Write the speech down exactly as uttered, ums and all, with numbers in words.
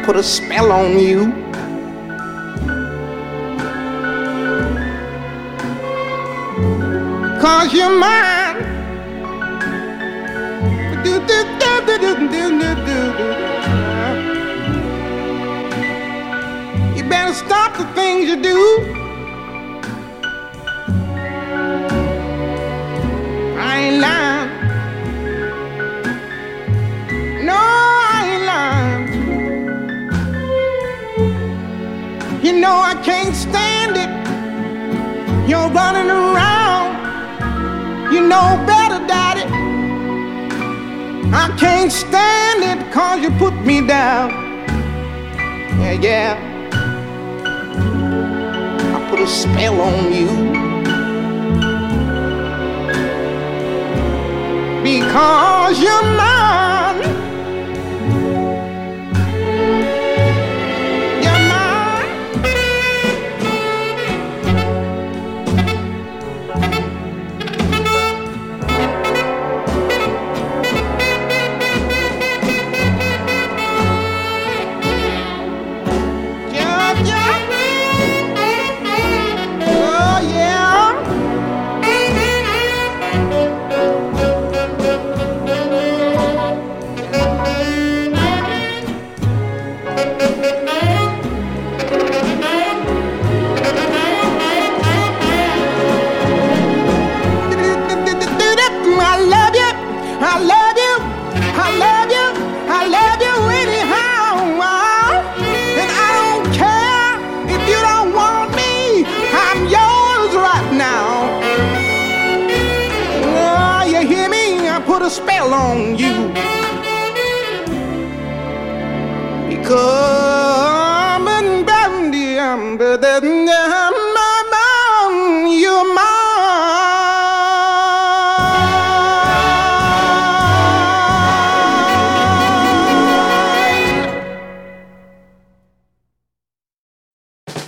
put a spell on you. Cause you're mine. Do, do, do, do, do, do, do, do. You better stop the things you do. I ain't lying. No, I ain't lying. You know I can't stand it. You're running around. You know better, Daddy. I can't stand it cause you put me down. Yeah, yeah. I put a spell on you. Because you're mine. Put a spell on you because